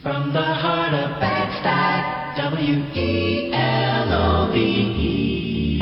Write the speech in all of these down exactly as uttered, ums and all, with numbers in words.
From the heart of Bed-Stuy, W E L O V E.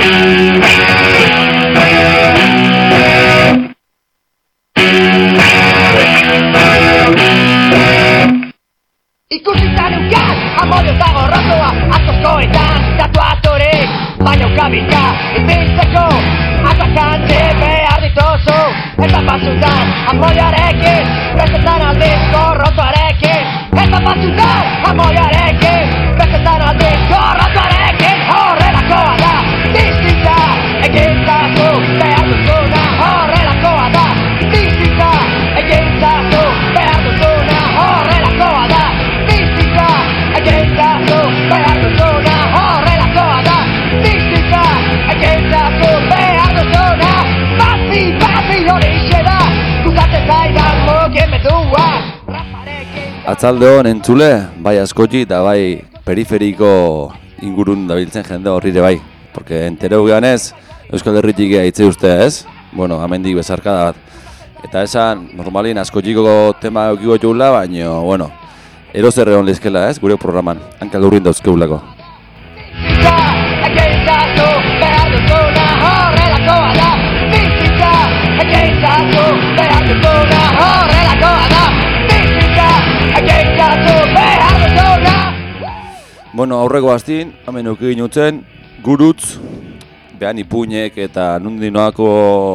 Ikusitan eukat, amodio eta gorrotoa, askoskoetan, tatuatorik, baina ukabilka, ibiltzeko, atakante behar ditozu, eta batzutan, amodioarekin, bestetan aldiz gorrotoarekin, eta batzutan, amodioarekin, bestetan aldiz gorrotoarekin, horrelakoa da, bizitza, egintzazu, behar duzuna, horrelakoa da, bizitza, egintzazu, behar duzuna, horrelakoa da, bizitza, egintzazu, behar duzuna, horrelakoa da, bizitza, egintzazu, behar duzuna, bazi, bazi horixe da, gustatzen zaidan mugimendua, raparekin. Atzalde hon entzule, bai askotxi eta bai periferiko ingurun dabiltzen jende horrire bai. Porque entereu geanez, Euskal Herritik hitze uste ez? Bueno, amendik bezarkada bat. Eta esan, normalin askotxiko tema eukiko txula, baina, bueno, erozer egon lehizkela ez, gure programan. Hankal urrin dauzkeulako. Bizitza, egintzazu, behar duzuna, horrelakoa da, bizitza, egintzazu, behar duzuna, horrelakoa da, bizitza, egintzazu, behar duzuna. Bueno, aurreko hastin, hemen euki ginutzen, gurutz, behan ipuinek eta nundinoako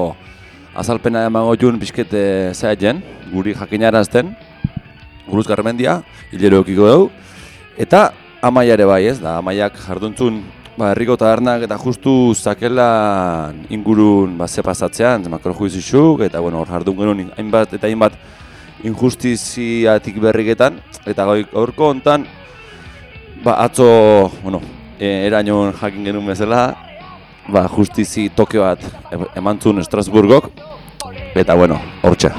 azalpena emango jun pixkete zaiten, guri jakinarazten, gurutz garmendia, hilero eukiko dugu, eta Amaia ere bai ez, da Amaiak jarduntzun ba, herriko tabernak eta justu zakela ingurun ba, ze pasatzean, makrojuizizuk, eta bueno, hor jardun genuen hainbat eta hainbat injustiziatik berriketan, eta gaurko hontan ba, atzo, bueno, e, erainoen jakin genuen bezala, ba, justizi toke bat emantzun Estrasburgok, eta bueno, hortxe.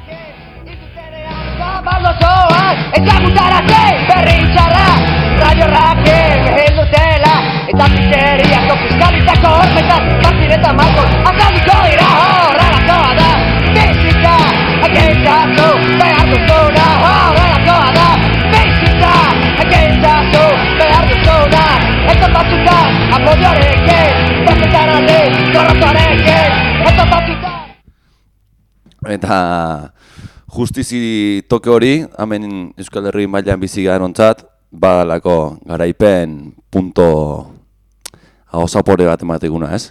Zabaldozoak, ezagutaraze, berritxarra, radiorraken heldutela, eta miseriako fiskalitako hormetan, bazin eta markon, azaldiko dira horrelakoa da, bizitza, egintzazu, behar duzuna, horrelakoa da, bizitza, egintzazu, behar duzuna, eta batzutan, amodioarekin, bestetan aldi, gorrotoarekin, eta batzutan. Eta justizi toke hori, hemen Euskal Herri mailan bizi garenontzat, badalako garaipen punto ahosapore bat ematekuna, ez?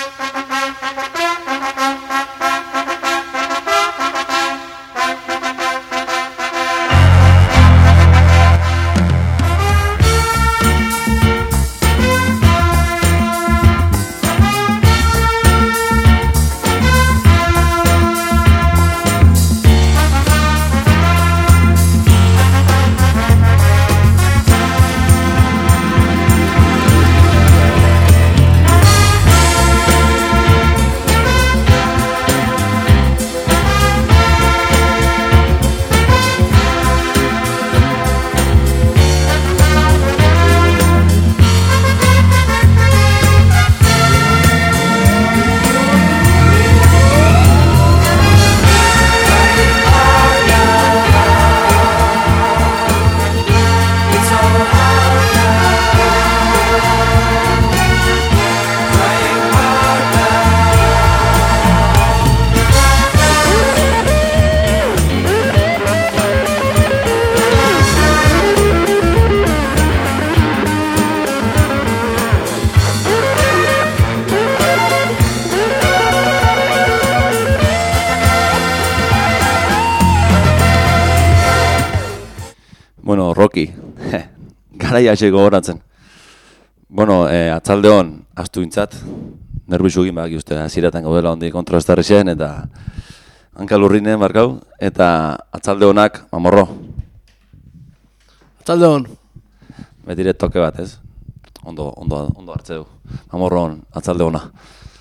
Bueno, Rocky, garaia hasieko gogoratzen. Bueno, eh, atzalde hon, astu intzat, nerbizu egin baki uste, aziratan gaudela hondi kontrastarrixen, eta hankal urrinen barkau, eta atzalde honak, mamorro. Atzalde hon. Betire toke bat, ez? Ondo, ondo, ondo hartzeu, mamorro hon, atzalde hona.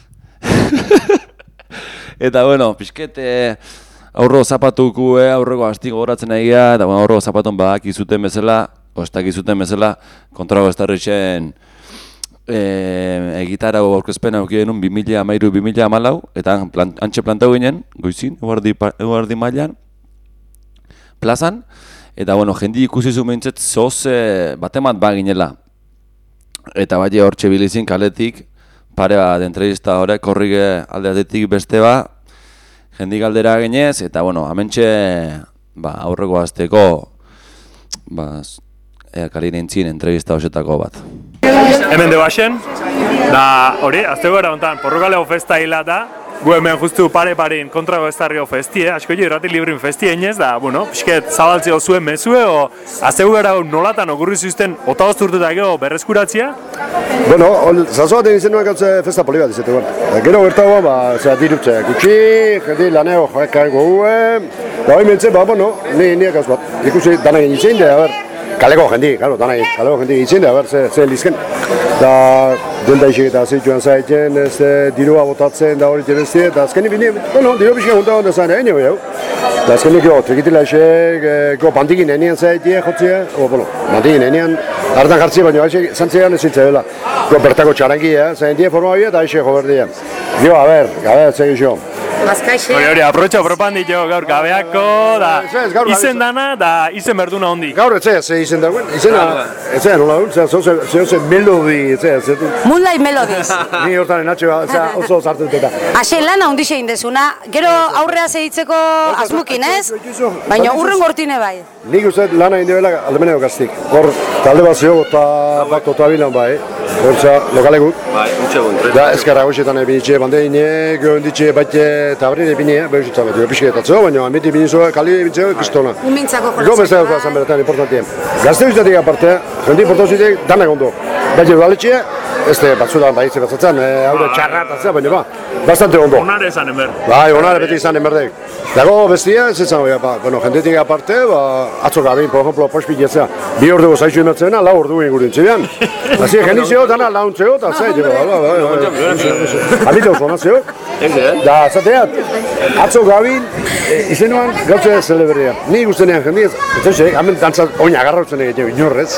Eta bueno, pixkete... Aurro zapatuku, eh, aurreko asti gogoratzen egia, eta bueno, aurreko zapaton badak izuten bezala, o ez dakizuten bezala, kontrago estarrixen eh, egitara aurkezpen auki denun bi mila hamairu bi mila hamalau, eta antxe plantau ginen, goizin, eguardi, eguardi mailan, plazan, Eta, bueno, jendi ikusi zu mintzet, zoze batemat baginela. Eta bai hortxe bilizin kaletik, pare bat entrevista horrek, korrike alde atetik beste ba, jendi galdera ginez, eta, bueno, hementxe, ba, aurreko azteko, ba, ea kalinintzin entrevista hosetako bat. Hemen de baxen, da hori, azteko gara hontan, Porrugalego festa hila da, gu hemen justu pare-parein kontrago ez darriko festie, asko jo irrati librin festie inez, da, bueno, pixket zabaltzeo zuen mezue, o azteko gara nolatan okurri zuzten otagozt urtetak gero berreskuratzia? Bueno, zazoaten izen nuen gautze festa poli bat izate, bueno. Gero gertagoa, ba, zera diruptzea gutxi, jendi laneo joekaiko guen, da hori mentzen, ba, bueno, ni niak gauz bat, ikusi danak initzen, da, a ber, kaleko jendi, claro, danak kaleko jendi itzen, da, a ber, ze, ze lizken. Da, denda isik eta zituan zaiten, ez dirua botatzen da hori txerezti, eta azkenik bine, bueno, diru pixka junta honda zain, egin jau. Da azkenik jo, trikitila esek, go pantikin enien zaitie jotzia, o, bueno, pantikin enien, hartan jartzia, baina esek zantzean ez zintzea dela. Go bertako txarankia, zain die forma bia eta esek jo berdia. Jo, a ber, a ber, segi jo. Bazkaixe. Hori hori, aprotxo propandit jo gaur gabeako, da, izen dana, da izen berduna hondi. Gaur etzea, ze izen dagoen, izena, etzea nola dut, zehose ze melodi, etzea, zetu. Moonlight Melodies. Ni hortan enatxe, oso zartu duteta. Hasen lan handi egin dezuna, gero aurrea segitzeko azmukin, ez? Baina urren gortine bai. Nik uste lana egin debela aldemeneko gaztik. Hor, talde bat zio, eta bat otabilan bai, hortza lokalekut. Bai, utxe gun. Da, ezkarra goxetan ebin itxe bandeine, gero ditxe baite tabrine ebin egin, behar zutzen bat, pixketatzeo, baina amiti ebin izua, kali ebin zeo, kristona. Umintzako Go beste dut zan beretan, importantien. Gazte ustetik aparte, jendi portauzitek, danak ondo. Baina udaletxea, ez de batzudan baitze batzatzen, haure txarra atatzea, baina ba, bastante ondo. Onare esan enber. Bai, onare beti izan enberdek. Dago bestia, ez ezan, ba, bueno, jendetik aparte, ba, atzo gabein, por ejemplo, pospiletzea, bi orduko zaizu imertzena, lau ordu ingurien txidean. Asi, genizio, dana launtzeo, eta zai, ba, ba, ba, ba, alita oso nazio. Da, zateat, atzo gabein, izenuan gautze zelebrea. Ni guztenean jendiez, ez ez, hemen dantza oina agarrautzen egin inorrez.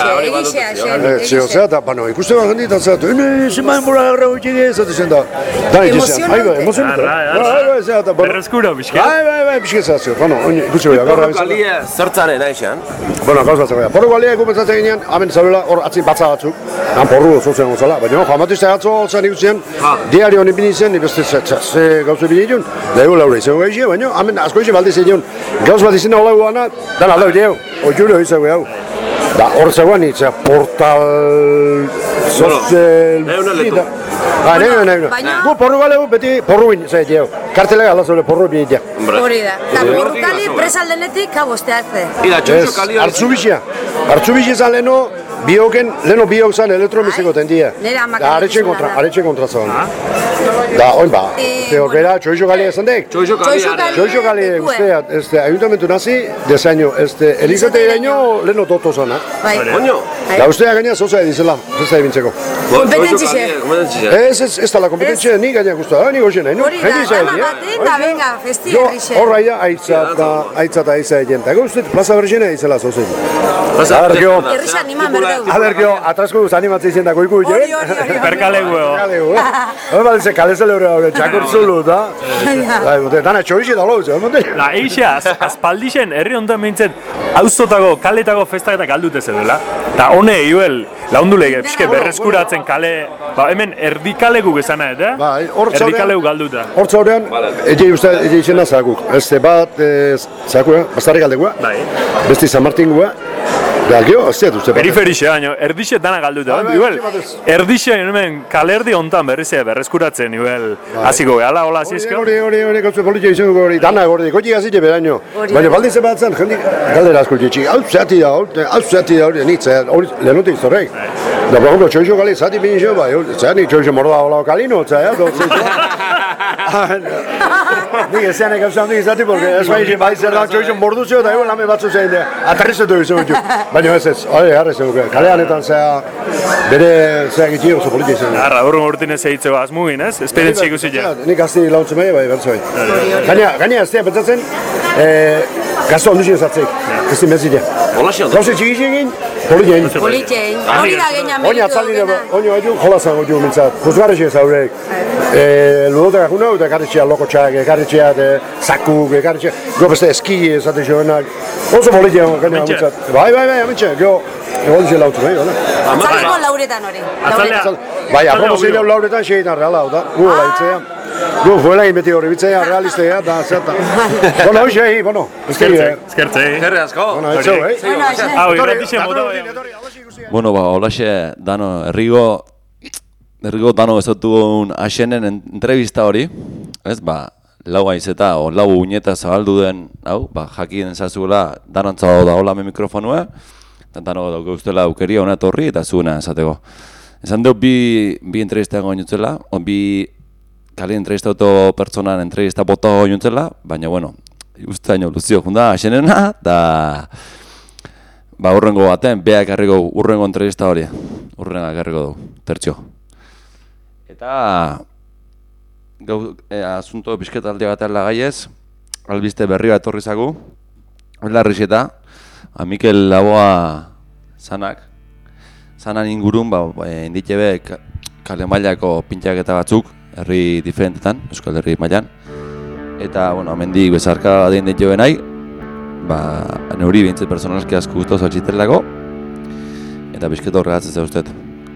Zio, zea, eta, bueno, ikusten bat jendiet, eta zea, ene, zeman bora agarrau itxege, zate zen da. Emozionante. Emozionante. Berreskura, bizke? Bai, bai, bai, pixke zazio, bueno, ikusi behar, gaur abizan. Porrugalia zertzaren aixan? Bueno, gauz bat zegoela. Porrugalia ekupentzatze ginean, hemen zabeela hor atzin batza batzuk. Han porru oso zen gozala, baina joan matizte atzo zen ikusten, diario honi bini zen, ibeste ze gauze bini ditun, lehu laure izango gaixia, baina hemen asko izi balde zen gauz bat izena hola guana, dan aldau deu, oiure hori zegoe hau. Da, hor zegoen itzea, portal... Sozial... Euna Ba, nahi nahi nahi. Gu porru galegu beti porru bin, zait jau. Kartelea gala zure porru bin itea. Hori da. Eta porru kali presaldenetik kaboste arte. Ida, txontxo kali hori. Artzubixia. Artzubixia zan leheno, bioken, leheno biok zan elektromiziko tendia. Nera amak. Da, aretxen kontra, aretxen kontra zan. Da, oin ba, zeo gera, txoixo gali esan dek. Txoixo kali. Txoixo gali guzteat, este, ayuntamentu nazi, dezaino, este, elizate iraino, leheno doto zanak. Bai. Oño. Da, ustea gaina zoza edizela, zesta ebintzeko. Kompetentzixe. Ez, ez, ez da la kompetentzia, ni gaina guztua, ni goxen nahi, no? Hori da, gana baten, da, venga, festi Jo, errixe. horra ia, aitzata, aitzata aiza egin. Eta guzti, plaza berxena izela zozen. Aberkio, Errixe animan berdeu. aberkio, atrasko guz animatzea izan dako iku, Hori, hori, hori. Perkalegu ego. Kalegu, eh? Hori balize, kalezele hori hori, txakurtzulu, da? Da, bote, dana txoixi da loz, eh, bote? Da, eixe, az, azpaldixen, herri honetan behintzen, auzotako, kaletako festaketak aldute zedela. Eta hone, iuel, laundulege, pixke berreskuratzen kale, ba, hemen erdikalegu gezana, eta? Bai, hor zaudean- Erdikalegu galduta. Hortza horrean, ege uste, ege izena zaguk. Ez bat, zagua, bastarrik aldegua, Bai. besti San Martingua, da, gio, ez ziat uste bat. Periferixe, baina erdixe dana galduta. Bai, bai, Iuel, batez. erdixe hemen kalerdi hontan berriz ere berreskuratzen, iuel, hasiko gehala, hola Hori, zizko. hori, hori, hori, gauze politia izango hori, dana hori, goti gazite beraino. Hori. Baina baldize bat zen, jendik, galdera asko ditxi, hau zehati da, hau zehati da hori, nitze, hori, lehenutik zorrek. Da, por ejemplo, txoixo gali, zati bini xo, bai, zehar nik txoixo morda hola kalino, zehar, dozi. Nik ezean egauza handik izati, porque ez bai, bai zer da txoixo mordu zeo, eta egon lame batzu zein, aterrizetu izan ditu. Baina ez ez, hori, harri zeuke, kaleanetan zea, bere zea gitxi oso politia izan. Arra, urrun urtine zeitzeko azmugin, ez? Esperientzia ikusi ja. Nik azti launtzen bai, bai, bertzu bai. Gaina, gaina aztea pentsatzen, gazto onduzien zatzeik, ez di mezidea. Olaxe ondo. Gauze txiki-txikin, politein. Politxein, hori da gehiago Oina meritu atzaldine, duguna. oina baitu, jolazango jo mintzat. Juzgarretxe zaurek. Ludotak akuna, eta ekarretxea lokotxak, ekarretxea zakuk, ekarretxea, go beste eski esate joanak. Oso politein gana mintzat. Bai, bai, bai, amentxe, gero, egon dizen lautu nahi, gana. Atzaldeko lauretan hori. Atzaldea. Bai, apropo zeilau lauretan xeietan reala, eta gu hola hitzea. Gu, fuela inbeti hori bitzea, realistea, da, zeta. Bueno, hoxe, hi, bueno, Eskertze, eskertze. Herre asko. Bueno, etxeu, eh? Hau, irratixen mota bai. Bueno, ba, olaxe, dano, herrigo, herrigo dano ezotugun asenen entrevista hori, ez, ba, lau aizeta, o lau uñeta zabaldu den, hau, ba, jakien zazuela, danantza da hola me mikrofonua, eta dano dauke ustela aukeria hona torri eta zuena esateko. Esan dut bi, bi entrevista egon jutzela, o bi kali entrevista auto pertsonan entrevista bota egon jutzela, baina, bueno, uste daño luzio junda asenena, eta ba, urrengo baten, beha ekarriko urrengo entrevista hori, urrenga ekarriko du, tertxo. Eta, gau, e, asunto pixketa alde gatela gaiez, albiste berri bat etorri zagu, Larrizeta, a Mikel Laboa zanak, zanan ingurun, ba, e, inditebe kale mailako pintxaketa batzuk, herri diferentetan, Euskal Herri mailan. Eta, bueno, amendik bezarka den ditu nahi, ba, neuri bintzet personalski asko guztu zaltzitelako, eta bizketo horregatzen zauztet.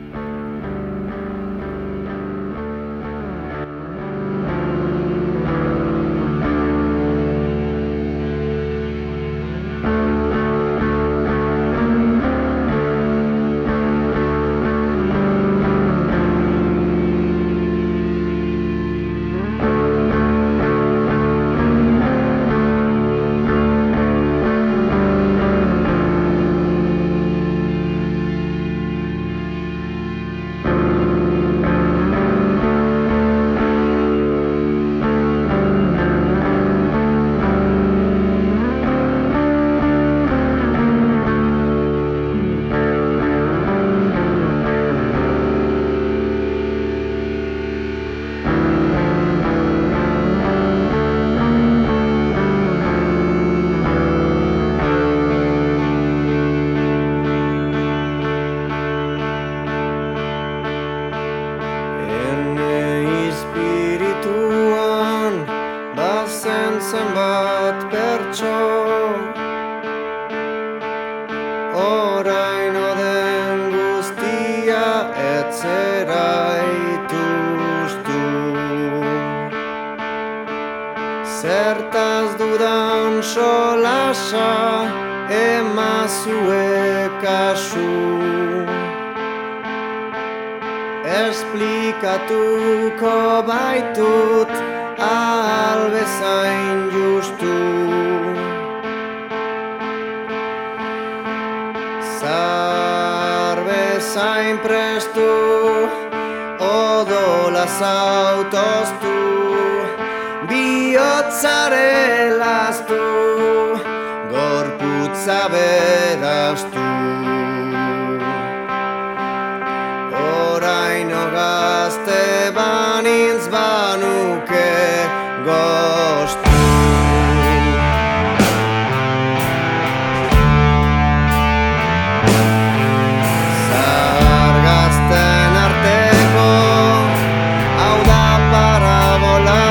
Zertaz dudan solasa emazue kasu Esplikatuko baitut ahal bezain justu Zar bezain prestu odola zautoztu Bihotzare laztu, gorputza beraztu Oraino gazte banintz banuke goztu Zahar gazten arteko, hau da parabola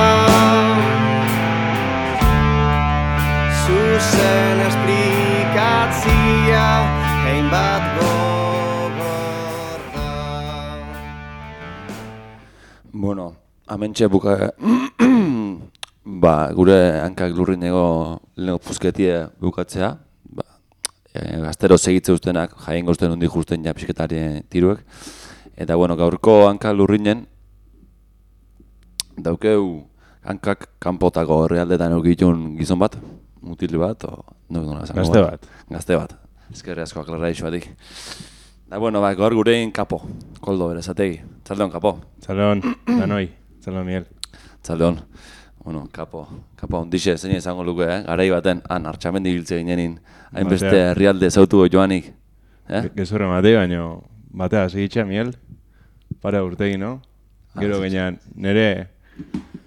Zuzen esplikatzia, hainbat gogorda Bueno, amentxe buka... ba, gure hankak lurrinego leheno puzketie bukatzea. Ba, e, gaztero segitze ustenak, jaien gozten hundi justen ja pixketari tiruek. Eta, bueno, gaurko hankak lurrinen, daukeu hankak kanpotako herrialdetan eukitun gizon bat, mutil bat, o... No, no, Gazte bat. Gazte bat. Ezkerri asko aklarra isoatik. Da, bueno, ba, gaur gurein kapo, koldo bere, zategi. Txaldeon, kapo. Txaldeon, danoi. Txaldeon, Miguel. Txaldeon. Bueno, kapo, kapo, ondixe, zein izango luke, eh? Garai baten, han, hartxamendi biltze ginenin, hainbeste herrialde zautu joanik. Eh? Gezurra matei, baina batea segitxea, Miguel. Para urtegi, no? Gero gainean, nire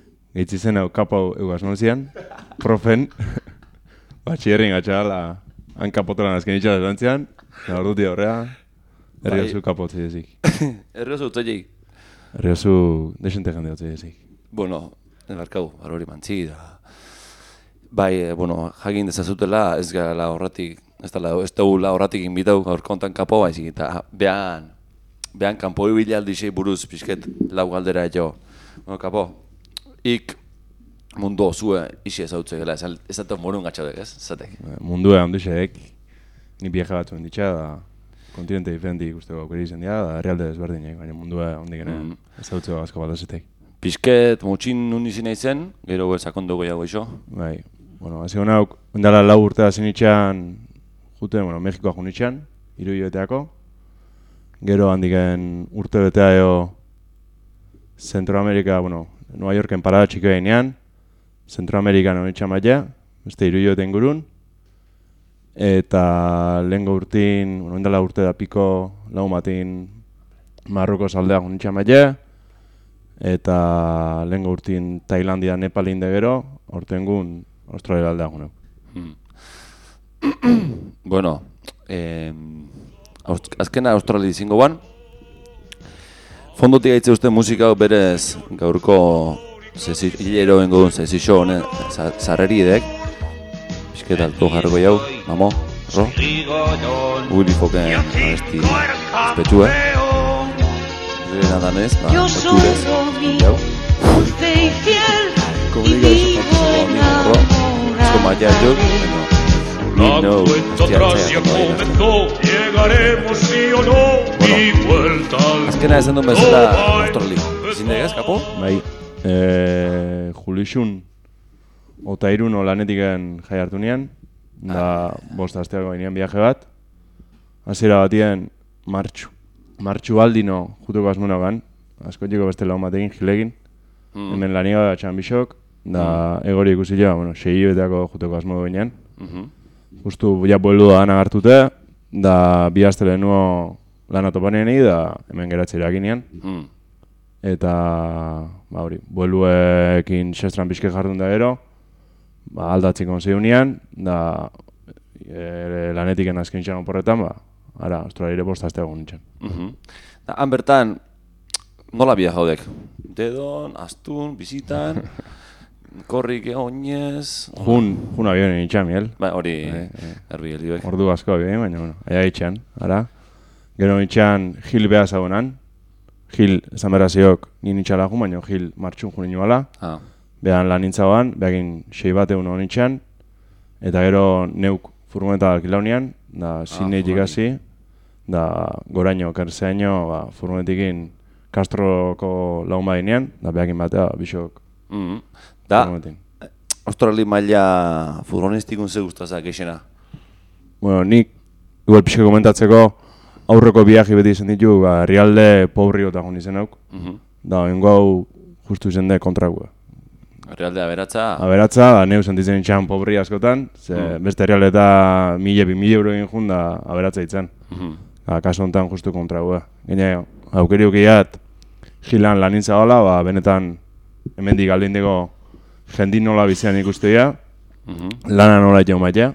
gaitzi zen hau kapo eugaz nozian, profen, batxierrin gatxala han kapotolan azken itxara zantzian, eta orduti horrea, herriozu kapotzi ezik. Herriozu utzaileik. Herriozu desente jende hotzi ezik. Bueno, enbarkau, hori mantzi da. Bai, eh, bueno, jakin dezazutela, ez gara horretik, ez da ez dugula horretik inbitau gaur kontan kapo baizik, eta behan, behan kanpo ibilaldi buruz pixket lau galdera jo. Bueno, kapo, ik mundu osue isi ezautze gela, ez da morun gatxadek, ez? Zatek. Mundua handixeek, ni viaje batzu ditxa, da kontinente diferenti ikuste gaukeri izan dira, da herrialde desberdinek, baina mundua ondikene mm. ezautze asko balazetek. Pisket, mutxin nun izin zen, gero sakondu gehiago iso. Bai, bueno, hasi hona, ondala lau urte hasi nitxean, jute, bueno, Mexikoa jo nitxean, hiru hilabeteako. Gero handiken urte betea eo Zentroamerika, bueno, Nueva Yorken parada txiko eginean, Zentroamerikan honitxan baina, beste hiru hilabeteen gurun. Eta lehengo urtin, bueno, ondala urte da piko, lau matin Marrokos aldea jo nitxan baina, eta lehengo urtin Tailandia, Nepalin de gero, ortengun Australia aldea jo hmm. Bueno, eh, azkena Australia izango ban. Fondotik gaitze uste musika berez gaurko hilero bengo duen zezixo honen zarreridek. Pisket alto jarriko jau, mamo, ro. Willy Foken abesti espetxue. Zerena danez, ba, oturez, jau. Komunika iso kantu zego handi, ro. Esko maia jo, baina ni no, estiatzea kantu Bueno, azkena esan duen bezala Australia. Zindegaz, kapo? Bai, e, Julixun ota iruno lanetiken jai hartu nian, da bost asteako gainean viaje bat. Hasiera batien martxu, martxu aldino juteko asmunagan, askotiko beste laun batekin, gilegin. Mm. Hemen laniga da txan bisok, da mm. egori ikusi ja, bueno, sei beteako juteko asmo gainean. Mm -hmm. Justu ja bueldu da gana hartute, da bi aste lehenuo lan atopaneni da hemen geratzera eginean. Mm. Eta, ba hori, bueluekin xestran pixke jardun da gero, ba, aldatzik onzeunean, da e, lanetiken azken txan oporretan, ba, ara, Australiare bost azte egun nintzen. Mm -hmm. Da, han bertan, nola bia jaudek? Dedon, astun, bizitan, korrik oinez... Jun, jun abioen nintzen, miel. Ba, hori, e, e. erbi helioek. Ordu asko abioen, baina, bueno, aia itxean, ara. Gero nintzen Gil beha zagonan. Gil, esan berraziok, nien nintxala jun, baina Gil martxun jun ninoala. Ah. Behan lan nintzagoan, behakin sei bat egun hon nintzen. Eta gero neuk furgoneta alkilaunean, da zineit ah, ikasi. Da goraino, kerzeaino, ba, furgonetikin Castroko laun badinean, da behakin batea, bisok. Mm -hmm. Da, Australi maila furgonistikun ze guztazak eixena? Bueno, nik, igual pixka komentatzeko, aurreko viaje beti izan ditu, ba, herrialde pobri eta hon izan auk. Mm -hmm. Da, hengo hau justu izan de kontrakua. Herrialde aberatza? Aberatza, da, neu sentitzen itxan pobri askotan, ze mm. beste herrialde eta mila, bi mila euro egin jun da aberatza itzen. Mm -hmm. Da, kaso honetan justu kontrakua. Gine, aukeri ukiat, Gilan lanintza gola, ba, benetan hemendik aldindeko jendin nola bizian ikusteia, mm -hmm. lana nola ito maitea,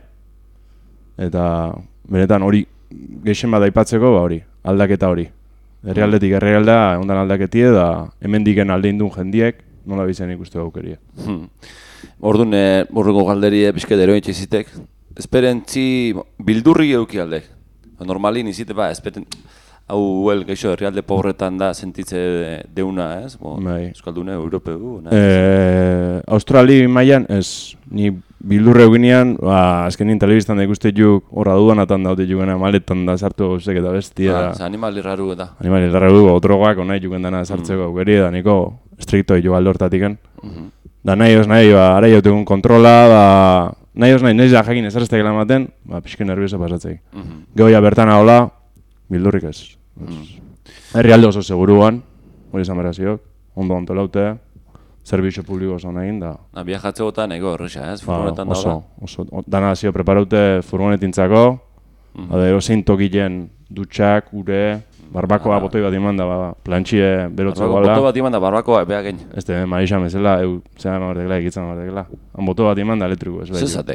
eta benetan hori geixen bat aipatzeko, ba hori, aldaketa hori. Herrialdetik herrialdea, ondan aldaketie, da hemendiken alde indun jendiek nola bizian ikuste aukeria. Hmm. Orduan, eh, horreko galderie pixket eroin txizitek, esperentzi bildurri euki aldek. Normalin izite, ba, esperen... Hau, well, geixo, herrialde pobretan da sentitze deuna, ez? Bo, Euskaldune, Europeu, nahi? E, Australi mailan, ez, ni bildurre eginean, ba, azkenin telebistan da ikuste juk horra dudanatan daute jugena maletan da sartu gauzek eta bestia. Ah, animali raru eta. Animali raru, otrogoak onai juken dana sartzeko mm. aukeri, da niko estrikto jo alde hortatiken. Mm -hmm. Da nahi os nahi, ba, ara jautegun kontrola, ba, nahi os nahi, nahi da jakin ezaraztek ematen, ba, pixke nervioso pasatzei. Mm -hmm. Gehoia bertan hola, bildurrik ez. Mm. Herrialde oso seguruan, hori izan beraziok, ondo antolaute, zerbizio publiko oso nahin da. Na, viajatzegotan ego horreza, ez? Furgonetan ba, oso, oso, dana zio preparaute furgonetintzako, mm. ade, osein tokilen dutxak, ure, barbakoa ah, botoi bat iman da, ba, plantxie berotze gola. Boto bat iman da, barbakoa epea gein. Ez de, maixan bezala, eu, zean amartekela, egitzen amartekela. Han boto bat iman da elektriko, ez behar. Zezate?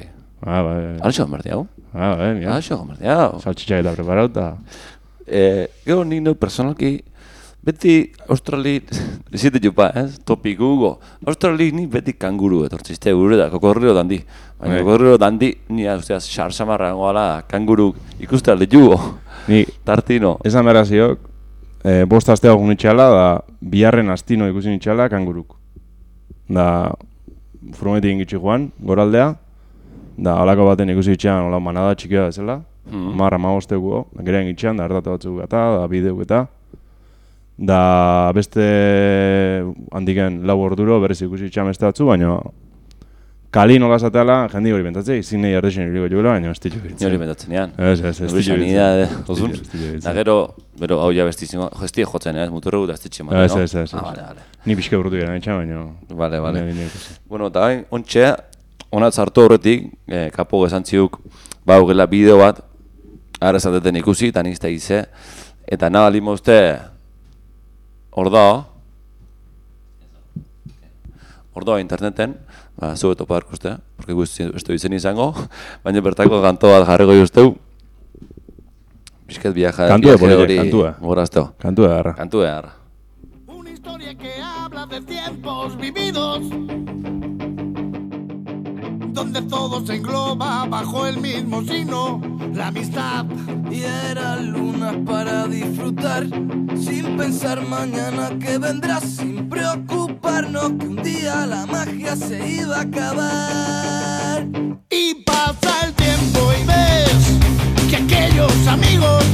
Ah, bai, bai. Arxo merdiau. Ah, bai, mira. Arxo merdiau. Saltxitxak eta preparauta. Eh, gero nik no personalki, beti Australi, ezite jupa, ez? Topiku go. Australi ni beti kanguru etortzizte gure da, kokorrilo dandi. Baina kokorrilo dandi, ni usteaz, xarxamarra goala kanguru ikuste alde jugo. Ni, Tartino. esan behar ziok, eh, bost astea gun itxala, da biharren astino ikusi itxala kanguruk. Da, furgoneti ingitsi joan, goraldea, da halako baten ikusi itxean, hola manada txikia bezala, mm. marra magosteuko, geren itxean, da erdatu batzuk eta, da bideuk eta, da beste handiken lau orduro berriz ikusi itxean beste batzu, baina kali nola zateala, jendi hori bentatzei, izin nahi erdexen iriko juela, baina ez ditu biritzen. Ni hori bentatzen ean. Ez, ez, ez ditu biritzen. Da gero, bero hau ja bestizingo, gestie jotzen, ez, muturregu da ez ditxe ematen, no? no? Ez, ez, ez. Ah, vale, vale. Ni pixke burrutu gara etxan, baina... Vale, vale. Bueno, eta hain, ontxe, onat zartu horretik, eh, kapo gezantziuk, bau gela bideo bat, ara esateten ikusi, eta nizte gize, eta nahi alimo uste, ordao, ordao interneten, ba, zu eto parko uste, porque guzti ez du izen izango, baina bertako kanto bat jarriko justeu, bizket viaja, viaje hori, gorazteo. Kantu egarra. Kantu egarra. Una historia que habla de tiempos vividos, donde todo se engloba bajo el mismo signo, la amistad. Y era luna para disfrutar, sin pensar mañana que vendrá, sin preocuparnos que un día la magia se iba a acabar. Y pasa el tiempo y ves que aquellos amigos,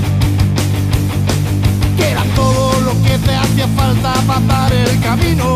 que eran todo lo que te hacía falta para dar el camino.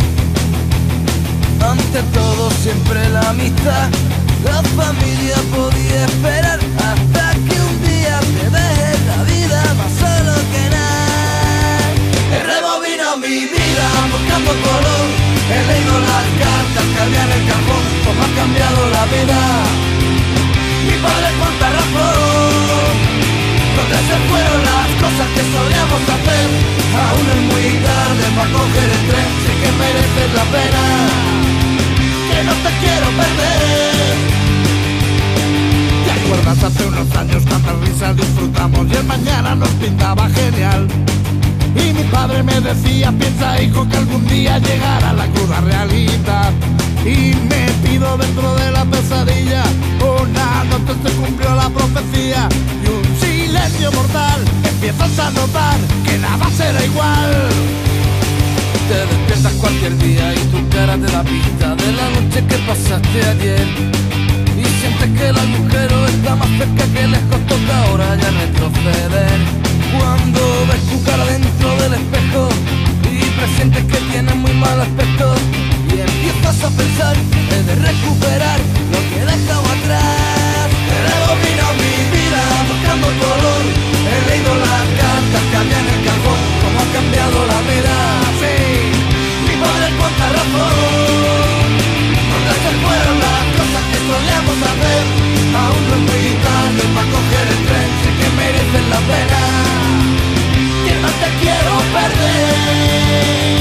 Ante todo siempre la amistad, la familia podía esperar hasta que un día te dejes la vida más solo que nada. He rebobinado mi vida buscando color, he leído las cartas que había en el cajón, cómo ha cambiado la vida. Mi padre cuánta razón, donde se fueron las cosas que solíamos hacer. Aún es muy tarde para coger el tren, sé que mereces la pena, que no te quiero perder. ¿Te acuerdas hace unos años cuántas risas disfrutamos y el mañana nos pintaba genial? Y mi padre me decía, piensa hijo que algún día llegará la cruda realidad. Y metido dentro de la pesadilla, una noche se cumplió la profecía y un silencio mortal, empiezas a notar que nada será igual. Te despiertas cualquier día y tu cara te da pista de la noche que pasaste ayer. Y sientes que el agujero está más cerca que lejos, toca ahora ya retroceder. Cuando ves tu cara dentro del espejo y presientes que tienes muy mal aspecto, y empiezas a pensar, he de recuperar lo que he dejado atrás. He rebobinado mi vida buscando color, he leído las cartas que había en el cajón, cómo ha cambiado la vida. Sí, mi padre cuánta razón, donde se fueron las cosas que solíamos hacer. Aún no es muy tarde para coger el tren, sé que mereces la pena, que no te quiero perder.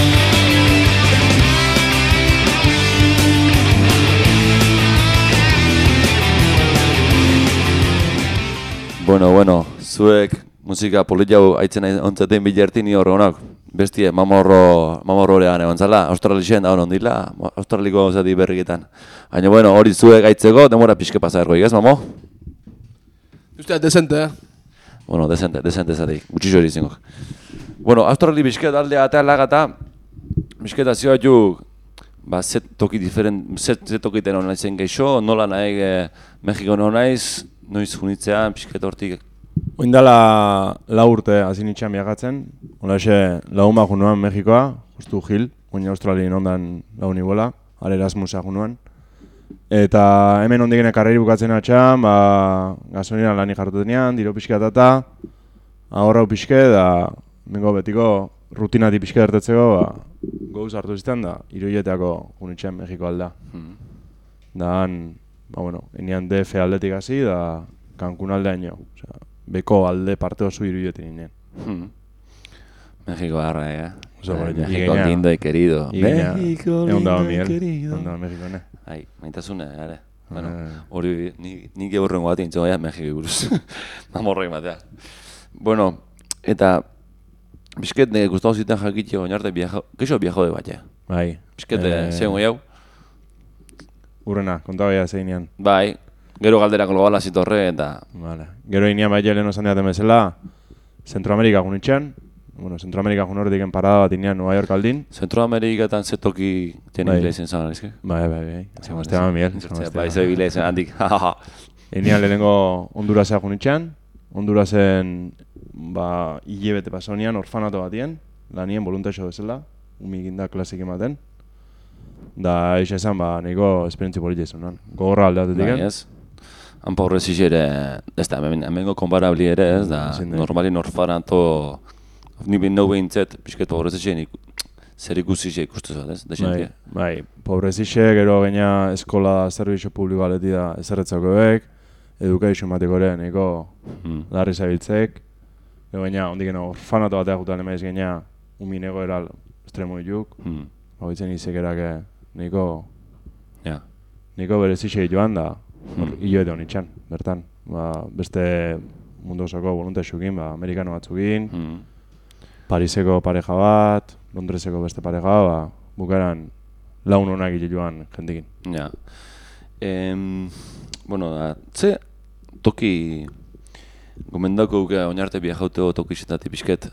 Bueno, bueno, zuek musika politia haitzen ontzaten bilertin ni horregonak. Bestie, mamorro, mamorrorean egon zala, australixen da hon ondila, australiko zati berriketan. Baina, bueno, hori zuek haitzeko, demora pixke pasa ergoik, ez, mamo? Ustea, desente, eh? Bueno, desente, desente zati, gutxixo hori zingok. Bueno, australi bizket aldea eta lagata, bizketa zioa juk, ba, zet toki diferent, zet, zet tokiten hona izen geixo, nola nahi eh, Mexiko naiz, noiz junitzean, bizket hortik. Oindala lau urte hasi nitxean biagatzen, hola exe lauma junuan Mexikoa, justu Gil, oin Australien ondan launi bola, ale Erasmusa junuan. Eta hemen ondigene karreri bukatzen atxan, ba, gasolina lani jartutenean, diro pixka eta ahorrau pixke, da mengo betiko rutinati pixke ertetzeko, ba, gouz hartu zizten da, iruileteako junitxean Mexiko alda. Hmm. Da han, ba, bueno, enian D F aldetik hasi, da Cancun aldean jo. Osea, beko alde parte oso iruiletik ninen. Hmm. Mexiko harra, eh? Oso, Ay, México lindo y querido. México lindo y querido. México, ne. Ai, maitasune, are. Bueno, hori ni ni geurrengo bat intzo ja Mexiko buruz. Mamorrek matea. Bueno, eta bizket ne gustatu ziten jakitio oinarte viaja, keixo viajo de batea. Bai. Bizket eh, zein hau. Urrena, kontabaia zeinean. Bai. Gero galdera globala zitorre eta vale. Gero inean bai lehen osan diaten bezala Zentroamerika gunitxan. Bueno, Zentroamerika gun horretiken parada bat inean Nueva York aldin. Zentroamerikatan zetoki teni bilezen zan, ezke? Bai, bai, bai. San Esteban Miel. Bai, ze bilezen handik. Inean lehenengo Hondurasa gunitxan. Hondurasen ba hilebete pasaunian orfanato batien, lanien voluntario bezala, umiginda klasik ematen. Da eixa esan ba nahiko esperientzia polita izan non. Gogorra aldatetik. Bai, ez. Han pobrezix ere, ez da, hemengo konparabli ere, ez da, normalin orfanato ni ben nau behintzet, pixket pobrezixen zer ikusixe ikustu zat, ez? Bai, bai, pobrezixe, gero gaina eskola zerbitzu publiko aleti da ezerretzakoek, edukaizu matekoren, nahiko larri zabiltzek, gero gaina, ondik gena orfanato bateak gutan emaiz gaina, umin egoeral estremo dituk, hauitzen izekerak nahiko, nahiko berezixe joan da, hilabete honitxan, bertan, beste mundu osoko voluntasukin, amerikano batzukin, Pariseko pareja bat, Londreseko beste pareja bat, bukaran laun honak ite joan jendikin. Ja. Em, bueno, da, ze toki gomendako uke oinarte biajauteo toki zetatik pixket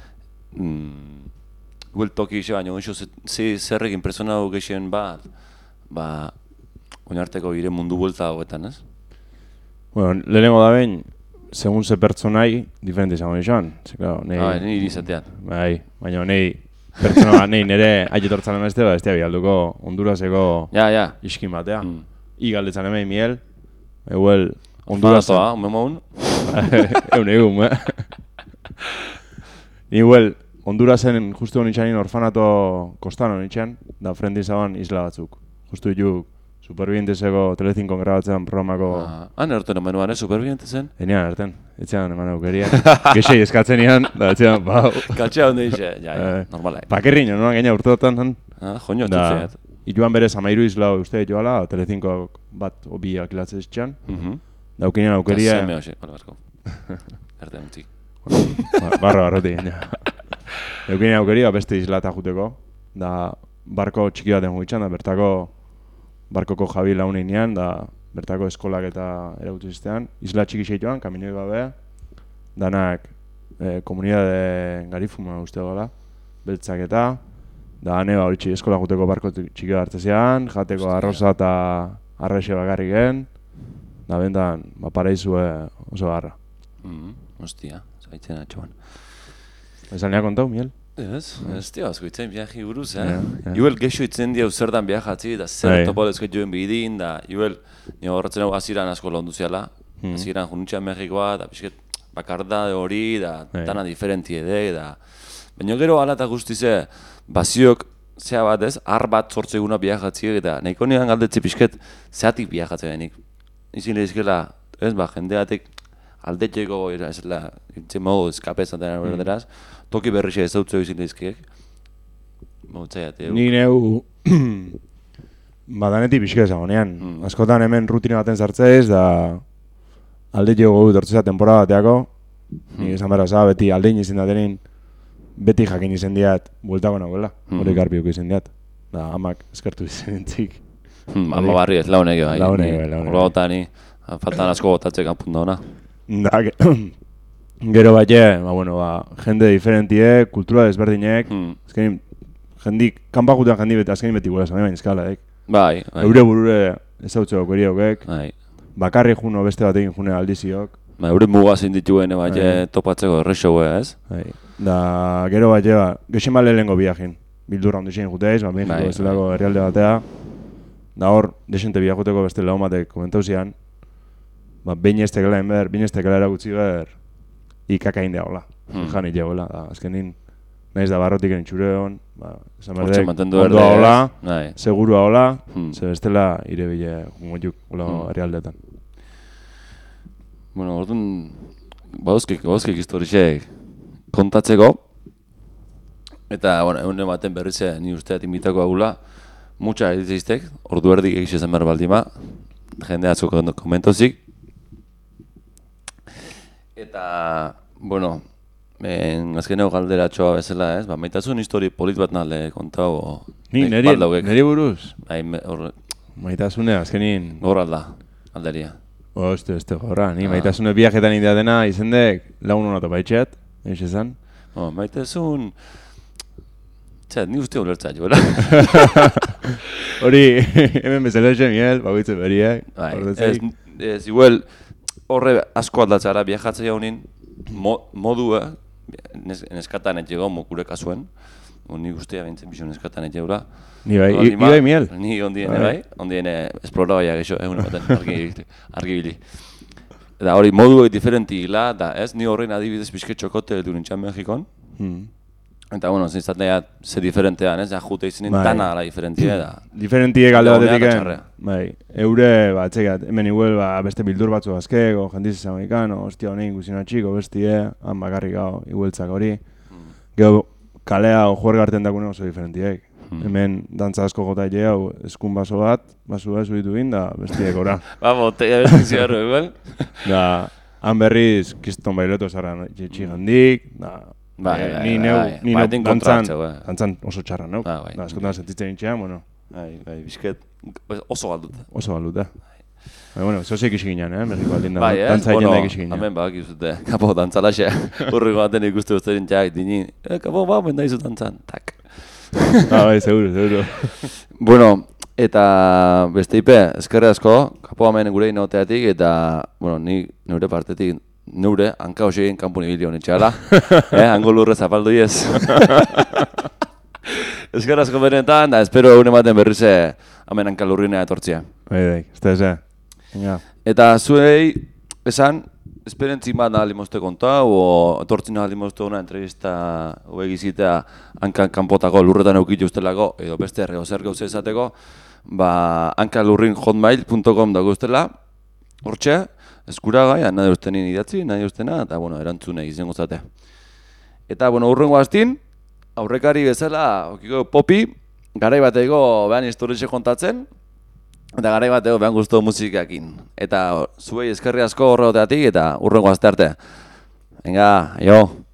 mm, guel toki xe baino, eixo ze zerrekin persona gexen bat, ba, oinarteko ire mundu buelta hauetan, ez? Bueno, lehenengo da behin, segun ze pertsonai, diferente izango nixan. Ah, nire irizatean. Bai, baina nahi, pertsona bat nahi nire aietortzan emazte, ba, ez tia bialduko Honduraseko ja, ja. iskin batea. Mm. I galdetzan emei miel, eguel Hondurasen. Orfanotoa, un memoun. Egun egun, eh? Ni eguel Hondurasen justu honitxanin orfanato kostano honitxan, da frente izaban isla batzuk. Justu juk Supervivienteseko Telecinco grabatzen programako... Ah, han erten omenuan, eh, Supervivientesen? Enean erten, etxean eman aukeriak. Gexei eskatzen ean, da etxean, bau. Kaltxea honde ixe, ja, ja, normala. Pakerrin, noan gaina urteotan. Ah, joño, txutzeat. Ituan berez amairu isla uste joala, Telecinco bat obi akilatzen etxean. Daukinean aukeria... Eta zeme hoxe, bale barko. Erten utzik. Barra barroti, ja. Daukinean aukeria beste islata juteko. Da, barko txiki baten guitxan, da bertako... Barkoko jabi launean, da bertako eskolak eta eragutu ziztean. Isla txiki seitoan, kaminoi gabe, danak eh, komunidade garifuma uste gola, beltzak eta, da hane hori txiki eskola guteko barko txiki hartzezean, jateko arroza eta arrexe bakarrik gen, da bentan, ba, paraizue oso garra. Mm, Ostia, zaitzen atxoan. Ezan lehak kontau, Miel? Ez, ez tia, asko itzen biaji buruz, eh? Iuel gexo itzen dia zertan biajatzi, da zer topolezko joen bidin, da Iuel, nio horretzen hau aziran asko londu ziala, aziran junutxean Mexikoa, da pixket bakardade hori, da dana diferenti edek, da... Baina gero ala eta guztize, baziok, zea bat ez, ar bat sortzeguna biajatziek, eta nahiko nian galdetzi pixket, zeatik biajatzen benik. Izin lehizkela, ez ba, jendeatek aldetxeko, ez la, itzen modu, eskapezaten berderaz, toki berrixe ez dautzeo izin lehizkiek. Mautzaiat, egu. Ni neu... Badanetik pixka ezagonean. Mm. Askotan hemen rutina baten zartzeiz, da... Aldetxeko gogut hortzea temporada bateako. Mm. Ni esan behar oza, beti aldein izin datenin, beti jakin izan diat, bueltako nagoela. Mm. Hori garbiuk izan diat. Da, amak eskertu izan dintzik. Mm, ama barri ez, launek bai. Launek bai, launek. Hora gotani, faltan asko gotatzek apunta hona. Da, gero bat ba, bueno, ba, jende diferentie, kultura desberdinek, mm. azkenin, jendik, kanpakutan jendi beti, azkenin beti gula zame bain eskala, ek? Bai, bai. Eure burure ez hautzeko keriokek, bai. Bakarri juno beste batekin june aldiziok. Ba, eure mugazin dituen, bai, topatzeko errexoa, ez? Bai. Da, gero bat ba, gexen bale lehenko biajin, bildurra ondo izan juteiz, ba, Mexiko bai, bestelako bai. Herrialde batea. Da hor, desente biajuteko beste lagun batek komentau zian, ba, behin ez tekela enber, behin ez tekela erakutzi ber, ikakain deagola, hmm. janit jegoela, da, azkenin, nahiz da barrotik entxure hon, ba, esan berdek, ondo ahola, seguru ahola, hmm. ze bestela irebile jungotuk, hola hmm. herrialdetan. Bueno, orduan, bauzkik, bauzkik historixek kontatzeko, eta, bueno, egun ematen berrize, ni usteat imitako agula, mutxa ediziztek, ordu erdik egizizan behar baldima, jende atzuk komentozik. Eta, bueno, en azkeneko galderatxoa bezala, ez? Ba, maitasun histori polit bat nalde kontau. Ni, neri, neri buruz? Bai, hor... Maitasune, azkenin... Gor alda, alderia. Oste, este gorra, ni ah. Maitasune viajetan idea dena, izendek, lagun hona topaitxeat, eix esan? Oh, maitasun... Txat, ni uste ulertza jo, bera? Hori, hemen bezala esen, miel, bagoitzen beriak. Bai, ez, ez, igual, horre asko aldatzara viajatzea honin, mo, modua, nes, neskatan etxego, mokure kasuen, ni guztia bintzen bizio neskatan etxeura. Ni bai, i bai miel? Ni ondien, bai, ondien esploraba gexo, egun baten argi bili. Eta hori, modu diferenti hila, da ez, ni horrein adibidez pixke txokote du nintxan Mexikon. Hmm. Eta, bueno, zintzatnea ze diferentean, ez, ja, jute izinin bai. Tana ala diferentia da. Diferentie galde batetik, bai, eure, ba, txekat, hemen iguel, ba, beste bildur batzu azkeko, jendiz amerikano, ostia honein guzina txiko, bestie, han bakarrik gau, igueltzak hori. Hmm. Gero, kalea o juergarten dakune oso diferentiek. Hmm. Hemen, dantza asko gota ite hau, eskun baso bat, baso bat zubitu bin, da, bestiek ora. Ba, botella besti ziarro, igual. Da, han berriz, kiston baileto zara txigandik, da, Bai, eh, bai, ni neu, bai, ni bai, neu, dantzan, dantzan oso txarra neu. Ah, bai. Da, eskotan sentitzen nintxean, bueno. Bai, bai, bizket oso galduta. Oso galduta. Bai, bueno, zozik isi ginean, eh, Mexiko aldin da, bai, dantza bueno, egin da isi ginean. Hemen bak izute, kapo dantzalaxe, urriko baten ikuste usterin txak, dini, eh, kapo ba, benda izu dantzan, tak. Ah, bai, seguro, seguro. Bueno, eta beste ipe, eskerre asko, kapo hemen gure inoteatik, eta, bueno, ni neure partetik, neure, hanka hoxe egin kanpun ibili honen txala, eh, hango lurre zapaldu iez. Eskerre asko benetan, da, espero egun ematen berrize hemen hanka lurrinea etortzia. Bai, bai, ez da eze. Eta zuei, esan, esperentzi bat nahi limozte konta, o etortzi nahi limozte una entrevista o egizitea hankan kanpotako lurretan eukitu ustelako, edo beste errego zer gauza izateko, ba, hankalurrin hotmail punto com dago ustela, hortxe, eskuragai, nahi ustenin idatzi, nahi ustena, eta, bueno, erantzune izango zate. Eta, bueno, urrengo hastin, aurrekari bezala, okiko popi, garai bateko behan historitxe kontatzen, eta garai bateko behan guztu musikakin. Eta zuei eskerri asko horregoteatik, eta urrengo aste arte. Venga, jo!